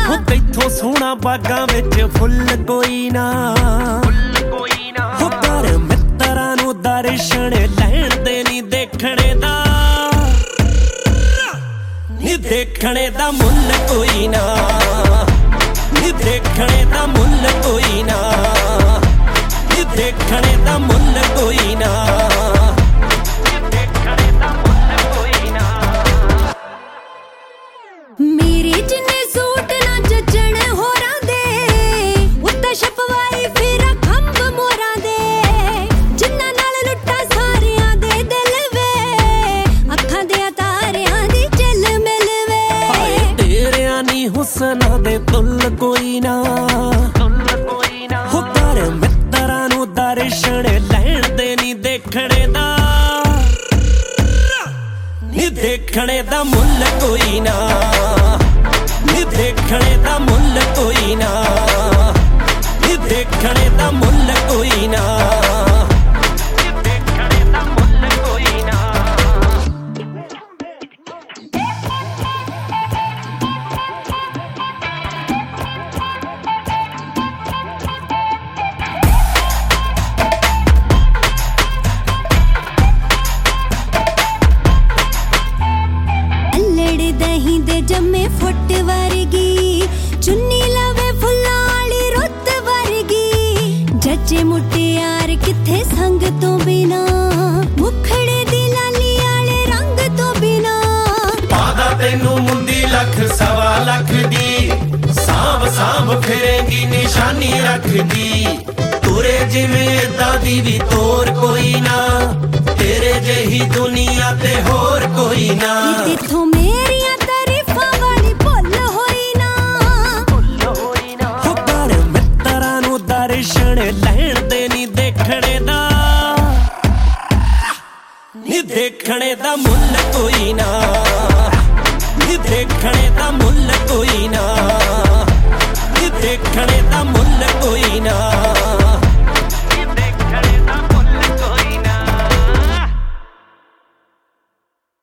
हो तैथों सोहना बागां विच फुੱਲ कोई ना हो पर मित्तरां नूं दर्शन लैण दे नी देखणे दा नी देखणे दा मुੱਲ कोई ना नी देखणे दा मुੱਲ कोई ना नी देखणे दा मुੱਲ कोई ना मेरे जिन्ने सूट ना जचण होरां दे उत्ते छपवाई फिर खंभ मोरां दे जिन्ना नाल लुट्टा सारियां दे दिल वे अखां दे तारियां दी चिल मिल वे हाय तेरियां नी हुस्ना दे तुल कोई ना हो कर मित्तरां नूं दर्शन लैण दे नी देखणे दा नी देखणे दा मुੱਲ कोई ना नी देखणे दा मुੱਲ कोई ना नी देखणे दा मुੱਲ कोई ना देखणे दा मुੱਲ कोई ना अल्लड़ दही दे जम्मे फुट वर्गी चुन्नी लवे फुल्लां वाली रुत वर्गी जच्चे मुटियार किथे संग तो बिना मुखड़े दी लाली वाले रंग तो बिना पादा तैनू मुंदी लख सवा लख दी सांभ सांभ फिरेंगी निशानी रख दी तुरे जिवें दादी भी तोर कोई ना तेरे जेही दुनिया ते होर कोई ना तिथों मेरियां तारीफां वाली भुल होई ना हो कर मित्तरां नूं दर्शन लैण दे नी देखणे दा नी देखणे दा मुੱਲ कोई ना नी देखणे दा मुੱਲ कोई ना